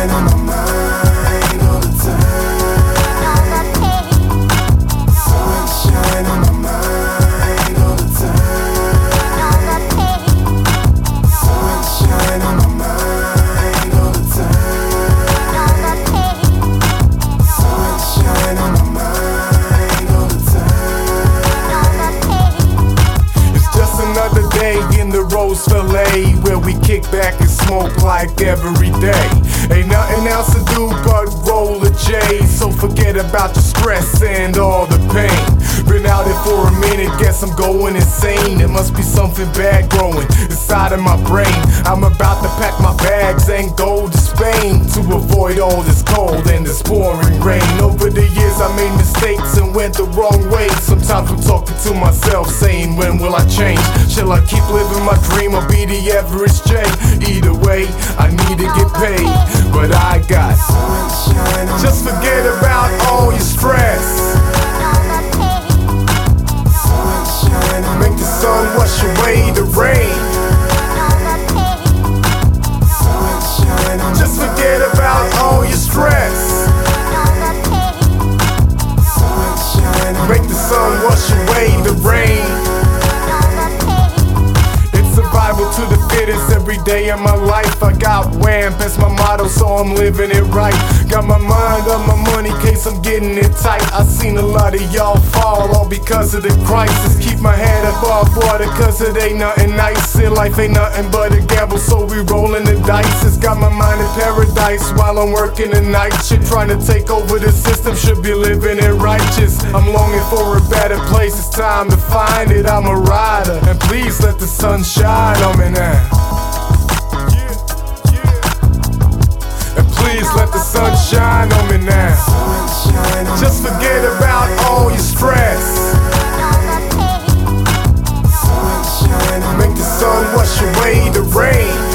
Sunshine on my mind all the time. Sunshine on my mind all the time. Sunshine on my mind all the time. Sunshine on my mind all the time. It's just another day in the Roseville A, where we kick back and smoke like every day. Ain't nothing else to do but roll a J, so forget about your stress and all the pain. Been out here for a minute, guess I'm going insane. There must be something bad growing inside of my brain. I'm about to pack my bags and go to Spain to avoid all this cold and this pouring rain. Over the years I made mistakes and went the wrong way. Sometimes I'm talking to myself saying, when will I change? Shall I keep living my dream or be the average J? Either way, I need to get paid, but I got sunshine. Just forget about all your stress. Sunshine. Make the sun wash away the rain. Sunshine. Just forget about all your stress. Sunshine. Make the sun wash away the rain. Survival to the fittest every day of my life. I got WAMP as my motto, so I'm living it right. Got my mind on my money, case I'm getting it tight. I seen a lot of y'all fall, all because of the crisis. Keep my head above water, cause it ain't nothing nice. In life ain't nothing but a gamble, so we rolling the dice. It's got my mind in paradise while I'm working the night shift. Trying to take over the system, should be living it righteous. I'm longing for a better place, it's time to find it. I'm a rider, and please let the sun shine on me now. And please let the sun shine on me now. Just forget about all your stress. Make the sun wash away the rain.